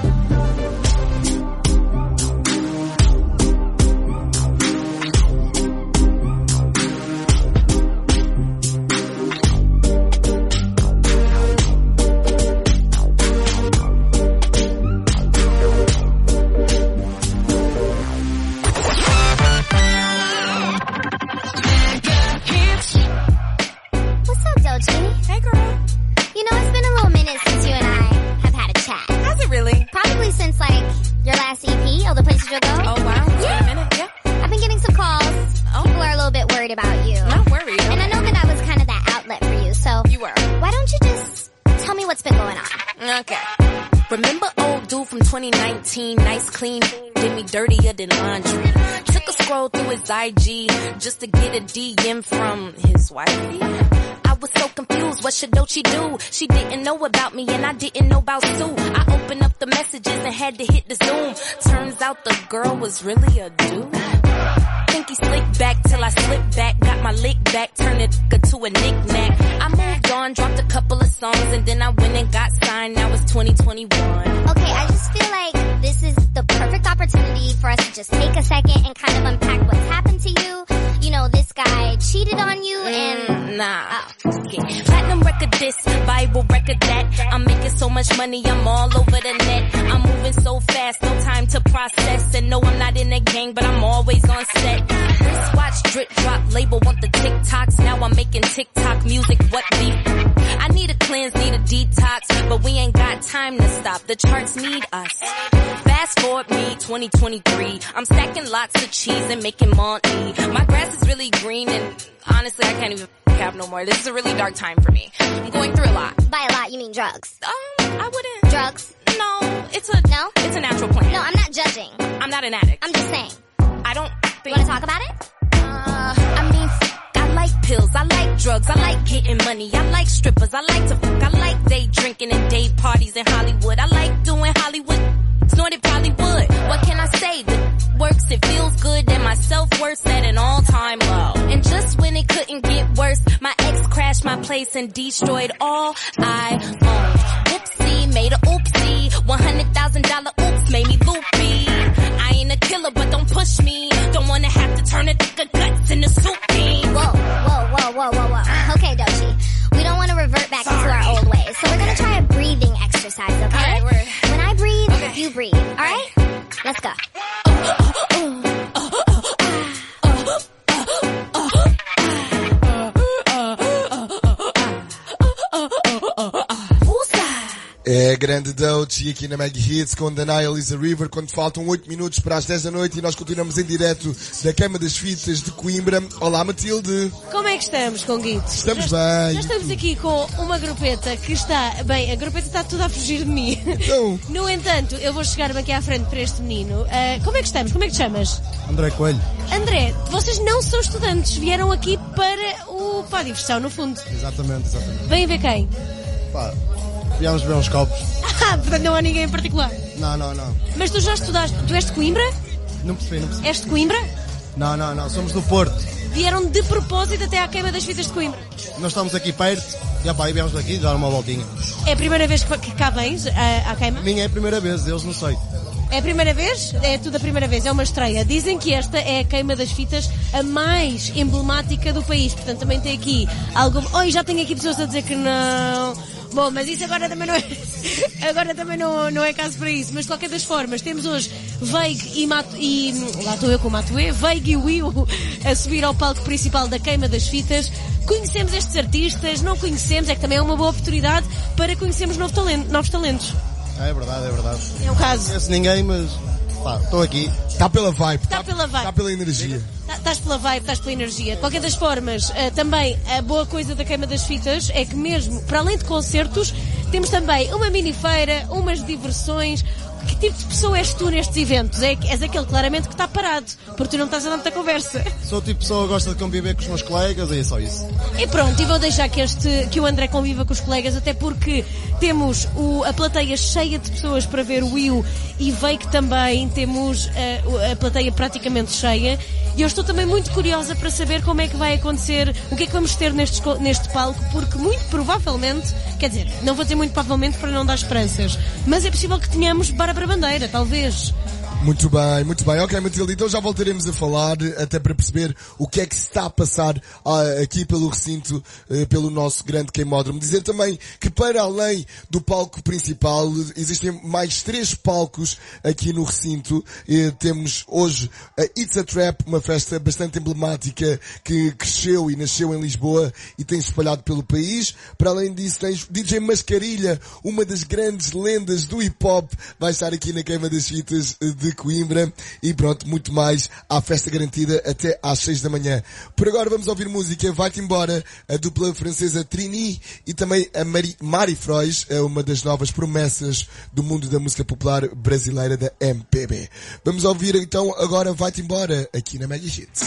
Hey girl. You know, it's been a little minute since you and I have had a chat. Has it really? Probably since like your last E P, All the Places You'll Go. Oh wow, it's yeah. been a minute, yeah. I've been getting some calls. Oh. People are a little bit worried about you. Not worried. And I know that I was kind of that outlet for you, so. You were. Why don't you just tell me what's been going on? Okay. Remember old dude from twenty nineteen, nice clean, did me dirtier than laundry. Took a scroll through his I G just to get a D M from his wifey. I was so confused, what should Doechii do? She didn't know about me and I didn't know about Sue. I opened up the messages and had to hit the zoom. Turns out the girl was really a dude. Think he slicked back till I slipped back, got my lick back, turned it to a knick-knack. I moved on, dropped a couple of songs and then I went and got signed, now it's twenty twenty-one. Okay, I just feel like this is the perfect opportunity for us to just take a second and kind of unpack what's happened to you. You know, this guy cheated on you and... Mm, nah. Oh. Okay. Platinum record this, Bible record that. I'm making so much money, I'm all over the net. I'm moving so fast, no time to process. And no, I'm not in a gang, but I'm always on set. Wristwatch, drip drop, label want the TikToks. Now I'm making TikTok music, what beef? I need a cleanse, need a detox, but we ain't got time to stop. The charts need us. Fast forward me, twenty twenty-three. I'm stacking lots of cheese and making money. My grass is really green and honestly I can't even have no more. This is a really dark time for me. I'm going through a lot. By a lot, you mean drugs? Um, I wouldn't. Drugs? No, it's a, no? It's a natural plan. No, I'm not judging. I'm not an addict. I'm just saying. I don't think. You wanna talk about it? Uh, pills, I like drugs, I like getting money, I like strippers, I like to fuck, I like day drinking and day parties in Hollywood. I like doing Hollywood, snorted probably would. What can I say? The works, it feels good, and my self-worth's at an all-time low. And just when it couldn't get worse, my ex crashed my place and destroyed all I owned. Whoopsie, made a oopsie, one hundred thousand dollar oops made me loopy. I ain't a killer, but don't push me. Don't wanna have to turn a thick of guts into soup bean. Whoa, whoa, whoa, whoa, whoa, whoa. Okay, Doechii. We don't want to revert back Sorry. into our old ways, so we're gonna try a breathing exercise, okay? Right, when I breathe, okay. you breathe, alright? Let's go. É grande Doechii aqui na Mega Hits com The Nile is a River, quando faltam oito minutos para as dez da noite e nós continuamos em direto da Queima das Fitas de Coimbra. Olá, Matilde. Como é que estamos, Conguito? Estamos já, bem. Já estamos aqui com uma grupeta que está... Bem, a grupeta está toda a fugir de mim. Então. No entanto, eu vou chegar-me aqui à frente para este menino. Uh, como é que estamos? Como é que te chamas? André Coelho. André, vocês não são estudantes, vieram aqui para o... para a diversão, no fundo. Exatamente, exatamente. Vêm ver quem? Pá, viemos ver uns copos. Ah, portanto não há ninguém em particular. Não, não, não. Mas tu já estudaste, tu és de Coimbra? Não percebi, não percebi. És de Coimbra? Não, não, não, somos do Porto. Vieram de propósito até à Queima das Fitas de Coimbra. Nós estamos aqui perto, e pá, aí viemos daqui dar uma voltinha. É a primeira vez que cá vens à, à Queima? Minha é a primeira vez, eles não sei. É a primeira vez? É tudo a primeira vez, é uma estreia. Dizem que esta é a Queima das Fitas a mais emblemática do país, portanto também tem aqui algo... Oi, já tenho aqui pessoas a dizer que não... Bom, mas isso agora também não é, agora também não, não é caso para isso, mas de qualquer das formas, temos hoje Veig e, Mato, e lá estou eu com o Matuê, Veig e Will a subir ao palco principal da Queima das Fitas. Conhecemos estes artistas, não conhecemos, é que também é uma boa oportunidade para conhecermos novo talento, novos talentos. É verdade, é verdade. É o caso. Não conheço ninguém, mas pá, estou aqui. Está pela vibe. Está pela vibe. Está pela energia. Estás pela vibe, estás pela energia. De qualquer das formas, uh, também a boa coisa da Queima das Fitas é que mesmo, para além de concertos, temos também uma mini-feira, umas diversões. Que tipo de pessoa és tu nestes eventos? É, és aquele claramente que está parado, porque tu não estás a dar muita conversa. Sou o tipo de pessoa que gosta de conviver com os meus colegas e é só isso. E pronto, e vou deixar que, este, que o André conviva com os colegas, até porque temos o, a plateia cheia de pessoas para ver o Will e Veig também, temos a, a plateia praticamente cheia. E eu estou também muito curiosa para saber como é que vai acontecer, o que é que vamos ter neste, neste palco, porque muito provavelmente, quer dizer, não vou dizer muito provavelmente para não dar esperanças, mas é possível que tenhamos Bárbara Bandeira, talvez. Muito bem, muito bem. Ok, Matilde, então já voltaremos a falar, até para perceber o que é que se está a passar ah, aqui pelo recinto, eh, pelo nosso grande queimódromo. Dizer também que para além do palco principal, existem mais três palcos aqui no recinto. Eh, temos hoje a It's a Trap, uma festa bastante emblemática que cresceu e nasceu em Lisboa e tem se espalhado pelo país. Para além disso, tens D J Mascarilha, uma das grandes lendas do hip-hop, vai estar aqui na Queima das Fitas de Coimbra e pronto, muito mais. À festa garantida até às seis da manhã. Por agora vamos ouvir música Vai-te Embora, a dupla francesa Trini e também a Mari, Mari Frois, é uma das novas promessas do mundo da música popular brasileira da M P B. Vamos ouvir então agora Vai-te Embora aqui na Mega Hits.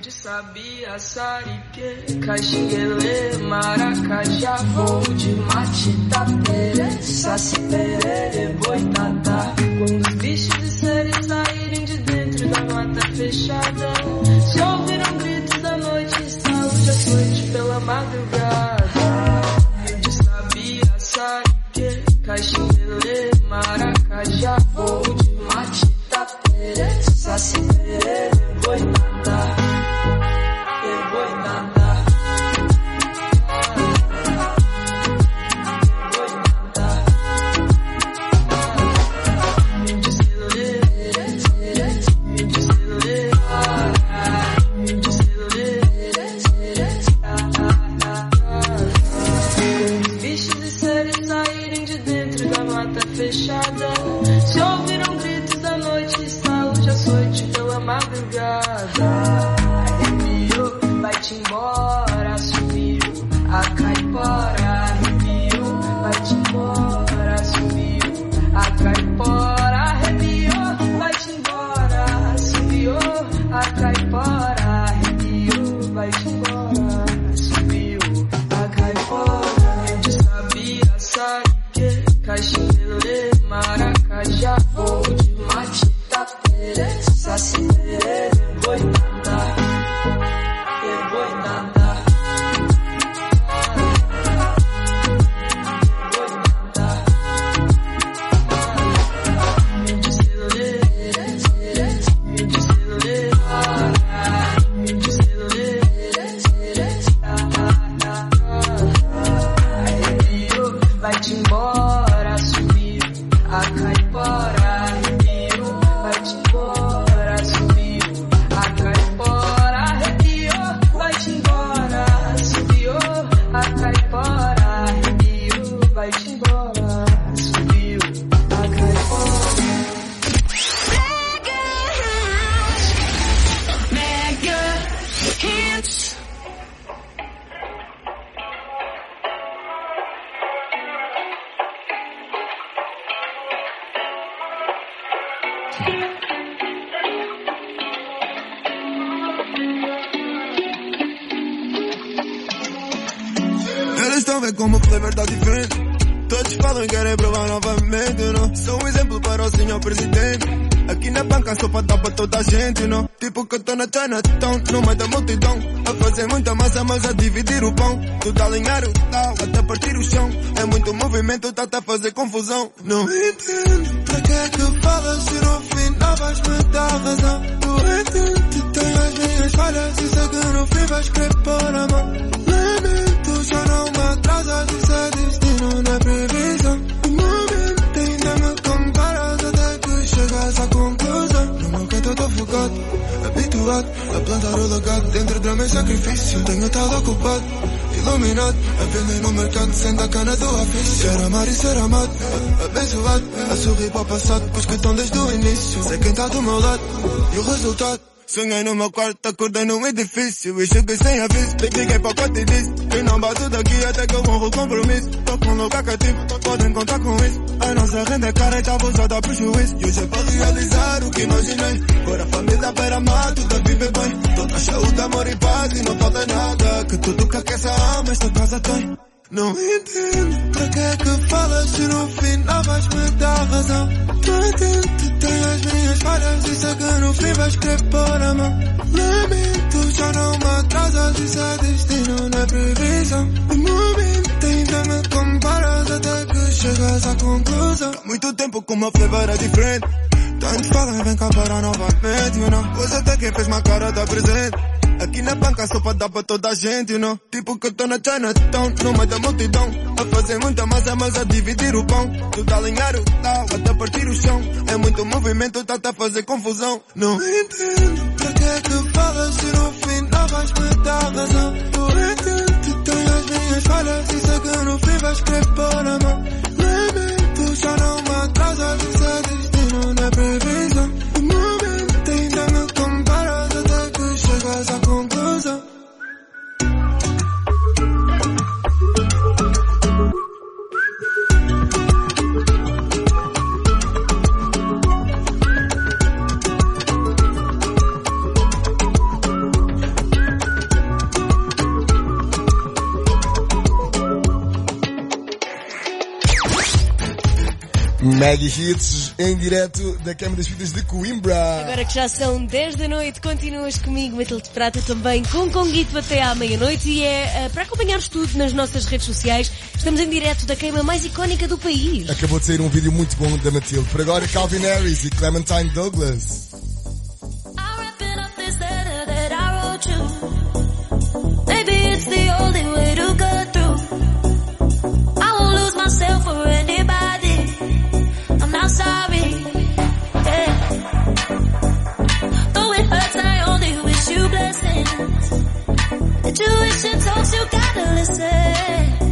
Sabia, Sarique, Caxinguele, Maracajá, vou de Matita, Pere, Saci, Perere, Boitatá. Quando os bichos de série saírem de dentro da mata fechada, se ouviram gritos da noite, estalo de açoite pela madrugada. De Sabia, Sarique, Caxinguele, Maracajá, vou de Matita, Pere, Saci, Perere, Boitatá. Fechada, se ouviram gritos da noite, estalo de açoite pela madrugada. Arrepiou, vai-te embora, subiu a caipora. Arrepiou, vai-te embora, subiu a caipora. Arrepiou, vai-te embora, subiu a caipora. Arrepiou, vai-te embora, Eles estão vendo como o flavor tá diferente. Todos falam e querem provar novamente, não? Sou um exemplo para o senhor presidente. Aqui na banca só pra dar pra toda a gente, não? Tipo que eu tô na Chinatown, no meio da multidão. A fazer muita massa, mas a dividir o pão. Tudo a alinhar o tal, até partir o chão. É muito movimento, tá a fazer confusão. Não entendo, pra que é que falas se no final vais me dar razão? Tu entende, tenho as minhas falhas e sei que no fim vais querer pôr a mão. Lamento, já não me atrasas, isso é destino, não é previsão. O momento ainda me comparas até que chegas à conclusão. No meu canto eu tô focado, habituado a plantar o legado. Dentro drama e sacrifício, tenho estado ocupado, iluminado, a vender no mercado, sendo a cana do ofício. Ser amar e ser amado, abençoado, a sorrir para o passado, pois que estão desde o início. Sei quem tá do meu lado e o resultado. Sonhei no meu quarto, acordei num edifício e cheguei sem aviso. Liguei para o quarto e disse que não bato daqui até que eu honro o compromisso. Tô com um lugar cativo, podem contar com isso. A nossa renda é cara e tava usada pro juízo. E hoje é para realizar o que imaginei. Agora a família para amar, tudo a viver bem. Toda saúde, amor e paz e não falta nada. Que tudo que aquece a alma esta casa tem. Não entendo, pra que é que falas se no final vais me dar razão? Tu entende, tenho as minhas falhas e sei que no fim vais querer pôr a mão. Lamento, já não me atrasas, isso é destino, não é previsão. O momento ainda me comparas até que chegas à conclusão. Há muito tempo que uma flavor é diferente. Tantos falam, vem cá para novamente, you know? Hoje até quem fez uma cara tá presente. Aqui na banca só pra dar pra toda a gente, you know? Tipo que eu tô na Chinatown, no meio da multidão. A fazer muita massa, mas a dividir o pão. Tudo a alinhar o tal, até partir o chão. É muito movimento, tá a fazer confusão. Não entendo, pra que é que falas se no final vais me dar razão? Tu entende, tenho as minhas falhas e sei que no fim vais querer pôr a mão. Lamento, já não me atrasas, isso é destino, não é previsão. O momento ainda me comparas até que chegas à conclusão. Mega Hits em direto da Câmara das Fitas de Coimbra. Agora que já são dez da noite, continuas comigo, Matilde de Prata, também com Conguito até à meia-noite e é uh, para acompanhares tudo nas nossas redes sociais. Estamos em direto da queima mais icónica do país. Acabou de sair um vídeo muito bom da Matilde. Por agora, Calvin Harris e Clementine Douglas. Sorry, yeah. Though it hurts, I only wish you blessings. Intuition talks, you gotta listen.